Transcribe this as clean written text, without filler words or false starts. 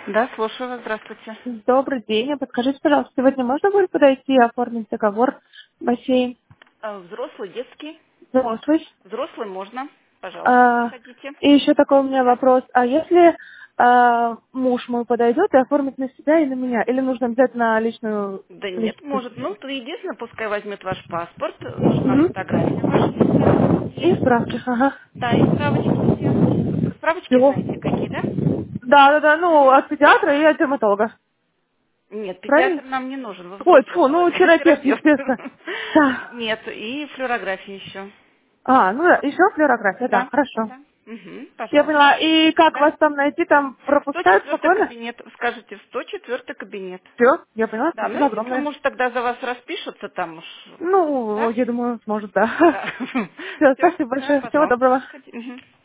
Да, слушаю вас, здравствуйте. Добрый день. Подскажите, пожалуйста, сегодня можно будет подойти и оформить договор в бассейн? Взрослый, детский? Взрослый. Взрослый можно, пожалуйста, А, заходите. и еще такой у меня вопрос. А если муж мой подойдет и оформит на себя и на меня? Или нужно обязательно личную Да нет, личность? может. Ну, то единственное, пускай возьмет ваш паспорт, нужна Мгм. фотография ваша И есть. справки, ага. Да, и справочки все. Справочки Все. знаете какие, да? Да, ну, Мгм. от педиатра и от дерматолога. Нет, Правильно? педиатр нам не нужен, вы Ой, взрослый фу, ну, человек, терапевт, терапевт. естественно. Да. Нет, и флюорография еще. Ну да, еще флюорография, да, Да, хорошо. да. Угу, Я пожалуйста. поняла. И как Да. вас там найти? Там пропускают 104 спокойно? кабинет. Скажите, в 104 кабинет. Все, я поняла. Да, ну Спасибо если, огромное. может, тогда за вас распишутся там уж. Ну, Да? я думаю, сможет, да. Да. Все, Все, спасибо да, большое. Всего пожалуйста, доброго. заходи. Мгм.